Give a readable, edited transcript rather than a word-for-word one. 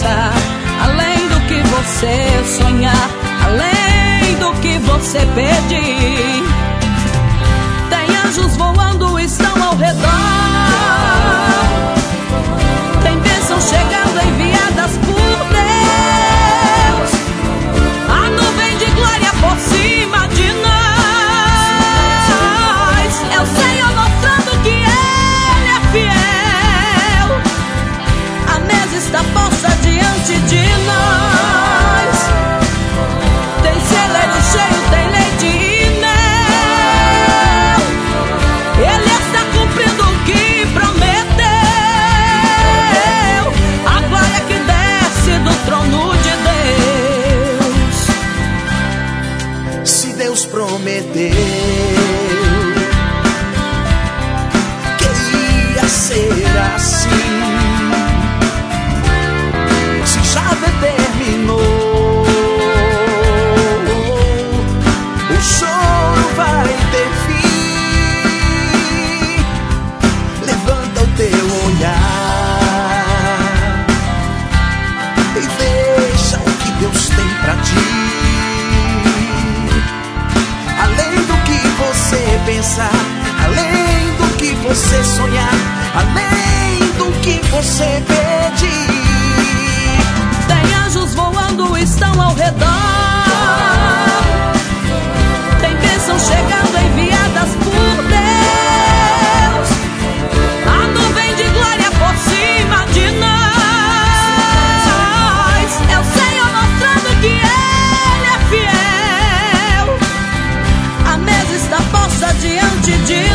pensar, além do que você sonhar, além do que você pedir. Tem anjos voando, estão ao redor. Tem bênçãos chegando, enviadas por Deus. A nuvem de glória por cima de nós. É o Senhor mostrando que Ele é fiel. A mesa está posta diante de nós. Tem celeiro cheio, tem leite e mel. Ele está cumprindo o que prometeu. A glória que desce do trono de Deus. Se Deus prometeu que ia ser assim, se já determinou, o choro vai ter fim. Levanta o teu olhar e veja o que Deus tem pra ti. Além do que você pensar, além do que você sonhar, além do que você pedir. Tem anjos voando, estão ao redor. Tem bênçãos chegando, enviadas por Deus. A nuvem de glória por cima de nós. É o Senhor mostrando que Ele é fiel. A mesa está posta diante de